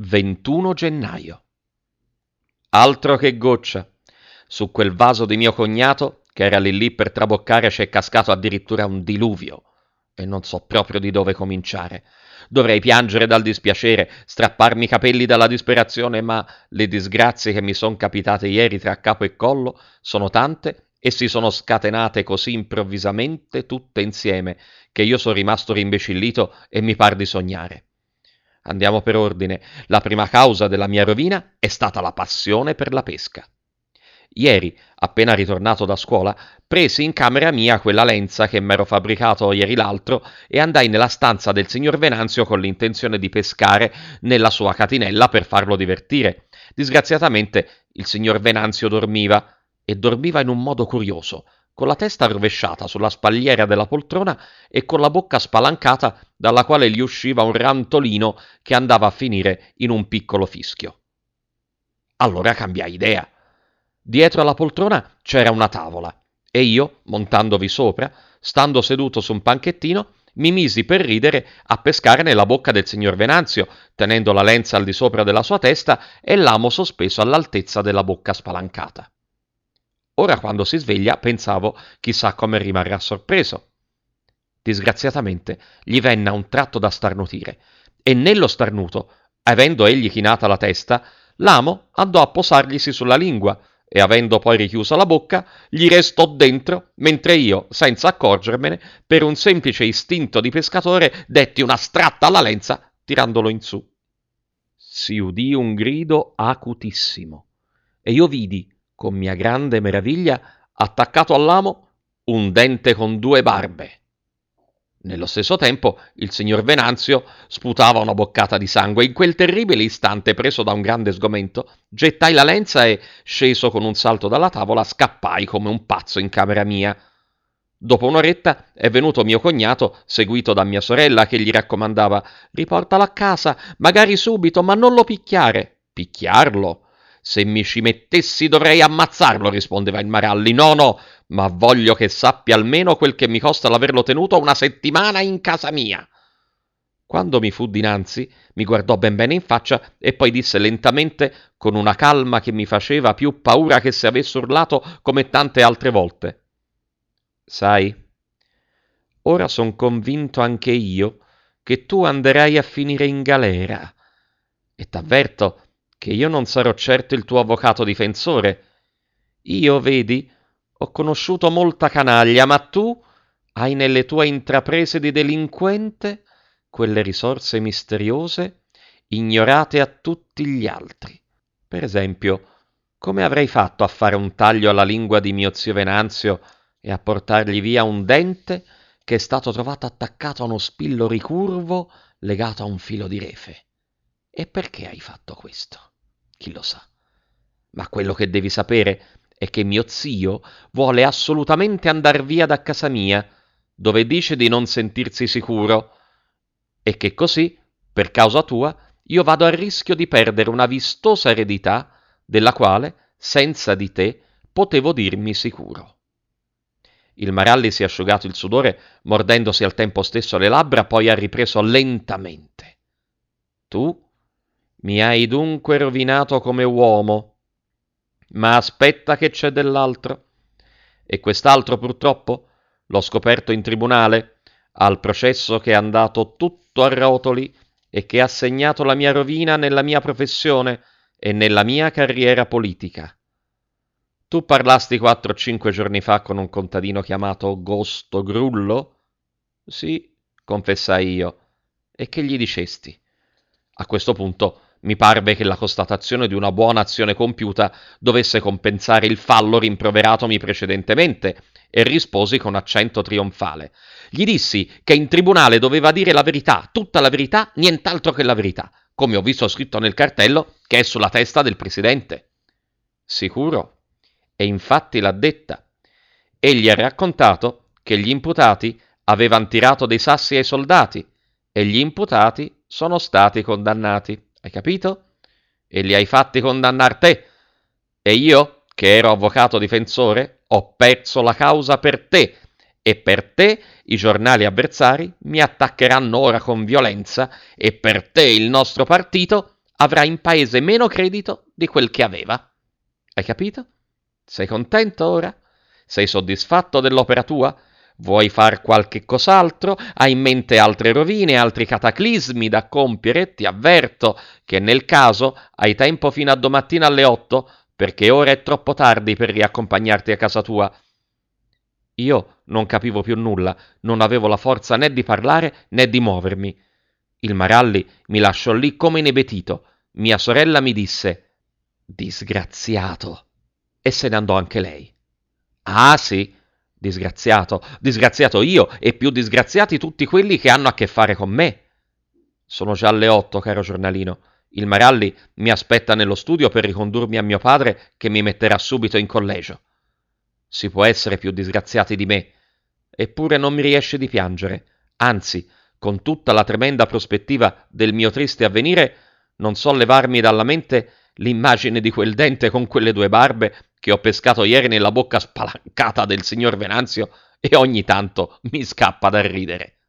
21 gennaio. Altro che goccia. Su quel vaso di mio cognato, che era lì lì per traboccare, c'è cascato addirittura un diluvio. E non so proprio di dove cominciare. Dovrei piangere dal dispiacere, strapparmi i capelli dalla disperazione, ma le disgrazie che mi sono capitate ieri tra capo e collo sono tante e si sono scatenate così improvvisamente tutte insieme che io sono rimasto rimbecillito e mi par di sognare. Andiamo per ordine. La prima causa della mia rovina è stata la passione per la pesca. Ieri, appena ritornato da scuola, presi in camera mia quella lenza che m'ero fabbricato ieri l'altro e andai nella stanza del signor Venanzio con l'intenzione di pescare nella sua catinella per farlo divertire. Disgraziatamente il signor Venanzio dormiva, e dormiva in un modo curioso, con la testa rovesciata sulla spalliera della poltrona e con la bocca spalancata dalla quale gli usciva un rantolino che andava a finire in un piccolo fischio. Allora cambiai idea. Dietro alla poltrona c'era una tavola e io, montandovi sopra, stando seduto su un panchettino, mi misi per ridere a pescare nella bocca del signor Venanzio, tenendo la lenza al di sopra della sua testa e l'amo sospeso all'altezza della bocca spalancata. Ora quando si sveglia pensavo chissà come rimarrà sorpreso. Disgraziatamente gli venne a un tratto da starnutire e nello starnuto, avendo egli chinata la testa, l'amo andò a posarglisi sulla lingua e avendo poi richiusa la bocca, gli restò dentro, mentre io, senza accorgermene, per un semplice istinto di pescatore, detti una stratta alla lenza, tirandolo in su. Si udì un grido acutissimo e io vidi, con mia grande meraviglia, attaccato all'amo un dente con 2 barbe. Nello stesso tempo il signor Venanzio sputava una boccata di sangue. In quel terribile istante, preso da un grande sgomento, gettai la lenza e, sceso con un salto dalla tavola, scappai come un pazzo in camera mia. Dopo un'oretta è venuto mio cognato, seguito da mia sorella, che gli raccomandava: «Riportalo a casa, magari subito, ma non lo picchiare». «Picchiarlo? Se mi ci mettessi dovrei ammazzarlo», rispondeva il Maralli. «No, ma voglio che sappia almeno quel che mi costa l'averlo tenuto 1 settimana in casa mia». Quando mi fu dinanzi, mi guardò ben bene in faccia e poi disse lentamente, con una calma che mi faceva più paura che se avesse urlato come tante altre volte: «Sai, ora son convinto anche io che tu anderai a finire in galera, e t'avverto che io non sarò certo il tuo avvocato difensore. Io, vedi, ho conosciuto molta canaglia, ma tu hai nelle tue intraprese di delinquente quelle risorse misteriose ignorate a tutti gli altri. Per esempio, come avrei fatto a fare un taglio alla lingua di mio zio Venanzio e a portargli via un dente che è stato trovato attaccato a uno spillo ricurvo legato a un filo di refe? E perché hai fatto questo? Chi lo sa? Ma quello che devi sapere è che mio zio vuole assolutamente andar via da casa mia, dove dice di non sentirsi sicuro, e che così, per causa tua, io vado a rischio di perdere una vistosa eredità della quale, senza di te, potevo dirmi sicuro. Il Maralli si è asciugato il sudore, mordendosi al tempo stesso le labbra, poi ha ripreso lentamente. Tu mi hai dunque rovinato come uomo, ma aspetta che c'è dell'altro. E quest'altro, purtroppo, l'ho scoperto in tribunale, al processo che è andato tutto a rotoli e che ha segnato la mia rovina nella mia professione e nella mia carriera politica. Tu parlasti 4 o 5 giorni fa con un contadino chiamato Gosto Grullo? Sì, confessai io. E che gli dicesti? A questo punto mi parve che la constatazione di una buona azione compiuta dovesse compensare il fallo rimproveratomi precedentemente, e risposi con accento trionfale. Gli dissi che in tribunale doveva dire la verità, tutta la verità, nient'altro che la verità, come ho visto scritto nel cartello che è sulla testa del presidente. Sicuro? E infatti l'ha detta. Egli ha raccontato che gli imputati avevano tirato dei sassi ai soldati e gli imputati sono stati condannati. Hai capito? E li hai fatti condannar te. E io, che ero avvocato difensore, ho perso la causa per te. E per te i giornali avversari mi attaccheranno ora con violenza e per te il nostro partito avrà in paese meno credito di quel che aveva. Hai capito? Sei contento ora? Sei soddisfatto dell'opera tua? Vuoi far qualche cos'altro? Hai in mente altre rovine, altri cataclismi da compiere? Ti avverto che nel caso hai tempo fino a domattina alle 8, perché ora è troppo tardi per riaccompagnarti a casa tua. Io non capivo più nulla, non avevo la forza né di parlare né di muovermi. Il Maralli mi lasciò lì come inebetito. Mia sorella mi disse: disgraziato. E se ne andò anche lei. Ah sì, disgraziato io e più disgraziati tutti quelli che hanno a che fare con me. Sono già alle 8, caro giornalino. Il Maralli mi aspetta nello studio per ricondurmi a mio padre che mi metterà subito in collegio. Si può essere più disgraziati di me, eppure non mi riesce di piangere. Anzi, con tutta la tremenda prospettiva del mio triste avvenire, non so levarmi dalla mente l'immagine di quel dente con quelle due barbe che ho pescato ieri nella bocca spalancata del signor Venanzio e ogni tanto mi scappa da ridere.